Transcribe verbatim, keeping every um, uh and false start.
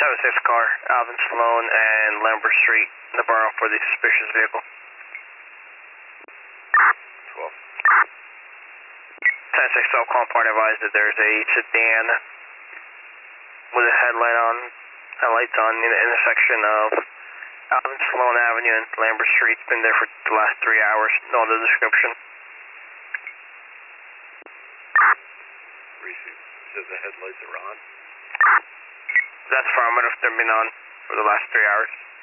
seven six car, Alvin Sloan and Lambert Street, Navarro for the suspicious vehicle. twelve. ten six cell call point advised that there's a sedan with a headlight on, headlights on in the intersection of Alvin Sloan Avenue and Lambert Street. It's been there for the last three hours. No other description. Receive. Says the headlights are on. That's affirmative. They've been on for the last three hours.